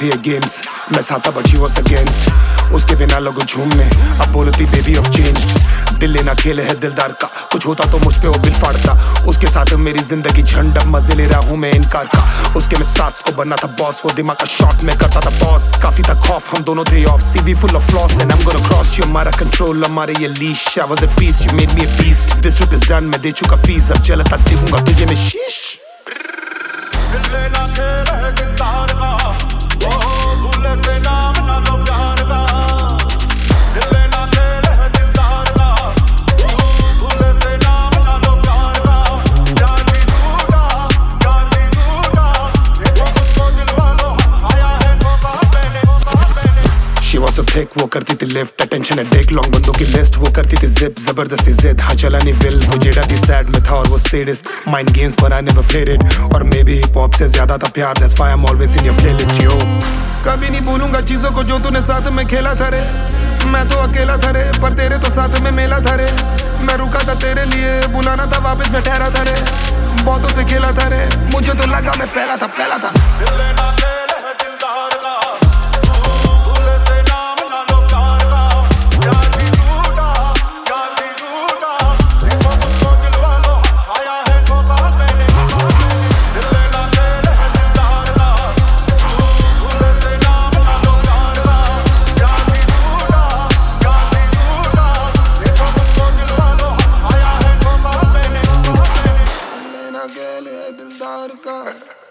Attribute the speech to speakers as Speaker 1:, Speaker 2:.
Speaker 1: थी ये गेम्स, मैं साथा बट शी वाज अगेंस्ट। उसके बिना लोग झूमने, अब बोलती बेबी ऑफ चेंज। दिल लेना खेल है दिलदार का, कुछ होता तो मुझ पे वो बिल फाड़ता। उसके साथ मेरी जिंदगी झंड, अब मजे ले रहा हूँ मैं इनकार का। उसके में साथ को बनना था बॉस, वो दिमाग का शॉट में करता था बॉस। काफी था खौफ, हम दोनों थे off, CV full of flaws and I'm gonna cross you। हमारा कंट्रोल, हमारे ये leash, I was at peace, you made me a beast। This trip is done, मैं दे चुका फीस, अब जलता देखूंगा तुझे मैं शीश।
Speaker 2: दिल लेना खेल है दिलदार का, ओ भूले से नाम ना लो प्यार का। दिल लेना खेल है दिलदार का, ओ भूले से नाम ना लो प्यार का। यार भी टूटा, देखो मुझको दिल वालों, आया है धोखा मैंने।
Speaker 1: She was so thick, वो करती थी लिफ्ट, अटेंशन एडिक्ट, लॉन्ग बंदों की लिस्ट। वो करती थी जिप, जबरदस्ती जिद, हाँ चला नहीं विल। वो जेड़ा थी सैड में था और वो सैडिस्ट, माइंड गेम्स पर I never played it। और मे बी हिप हॉप से ज्यादा था प्यार, that's why I'm always in your playlist yo। कभी नहीं भूलूंगा चीजों को जो तूने साथ में खेला था रे। मैं तो अकेला था रे, पर तेरे तो साथ में मेला था रे। मैं रुका था तेरे लिए, बुलाना था वापस मैं ठहरा था रे। बहुतों से खेला था रे, मुझे तो लगा मैं पहला था।
Speaker 2: दिल लेना खेल है दिलदार का, ओ भूले से नाम ना लो प्यार का। यार भी टूटा, देखो मुझको दिल वालों, आया है धोखा मैंने। दिल लेना खेल है दिलदार का, ओ भूले से नाम ना लो प्यार का। यार भी टूटा, देखो मुझको दिल वालों, आया है धोखा मैंने।
Speaker 1: लेना खेल है दिलदार का।